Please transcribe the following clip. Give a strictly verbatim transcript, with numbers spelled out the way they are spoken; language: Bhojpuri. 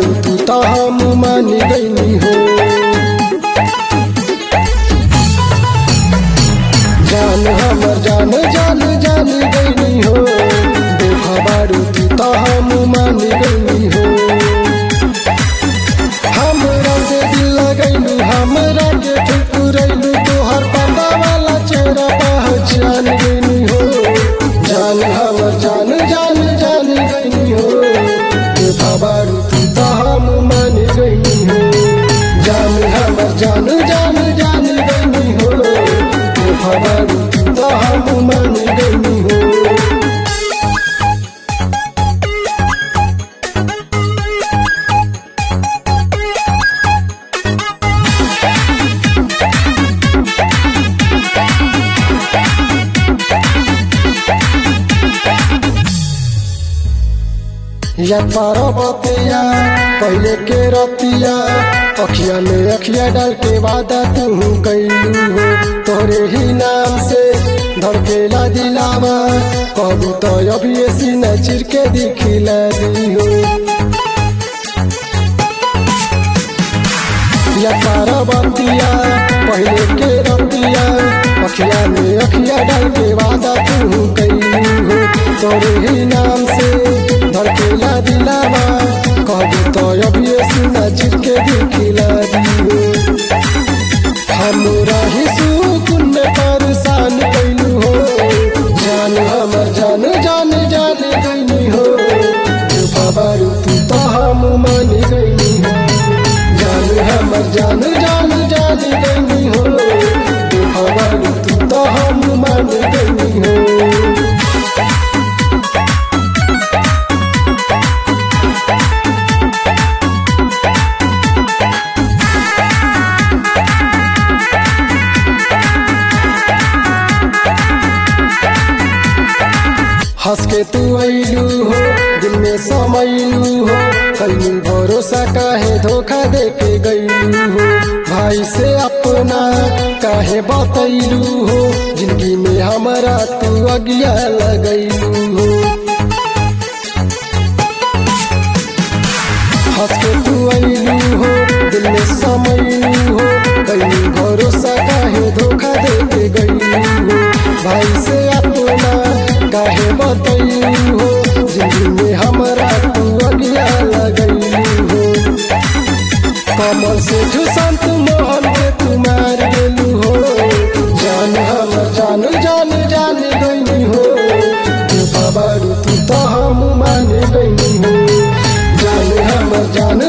बारू तू तो हम मान गईनी हो। जान हमर जान जान जान गईनी हो, देखा बारू तू तो हम मान गईनी हो। हमरा से दिल लगैलू, हमरा के ठुकरैलू, तोहर पर्दा वाला चेहरा पहचान गईनी हो। जान हमर जान जान जान गईनी हो, देखा बारू तू तो हम मान गईनी हो। जान हमर जान जान जान गईनी हो, देखा बारू तू तो हम मान गईनी हो। या पारो बतिया पहले के रतिया, अखिया में अखिया डाल के वादा तू कैलू हो। तोरे ही नाम से धड़केला दिलावा, कबू तो अभी सीना चिर के दिखिला दी हो। या पारो बतिया पहले के रतिया, अखिया में अखिया डाल के वादा तू कैलू हो। तोरे ही नाम से धड़केला दिलावा, कभी तो अभी सीना चिर के दिखिला दियो। हमरा ही सुकून में परेशान कैलू हो। जान हमर जान जान जान गईनी हो, बारू तू तो हम मान गईनी हो। जान हमर जान जान जान गईनी हो, बारू तू तो हम मान गईनी हो। हंस के तू आईलू हो, दिल में समैलू हो, कहीं भरोसा काहे धोखा दे के गईलू हो। भाई से अपना काहे बतैलू हो, जिंदगी में हमारा तू अगिया लगैलू हो। हंस के तू आईलू हो, दिल में समैलू हो, कहीं भरोसा काहे धोखा दे के गईलू हो। भाई से अपना काहे बतैलू हो, जिंदगी में हमारा तू अगिया लगैलू हो। कमल से सुशांत मोहन के तू मार गेलू हो। जान हमर जान जान जान गईनी हो, बारू तू तो हम मान गईनी हो। जान हमर जान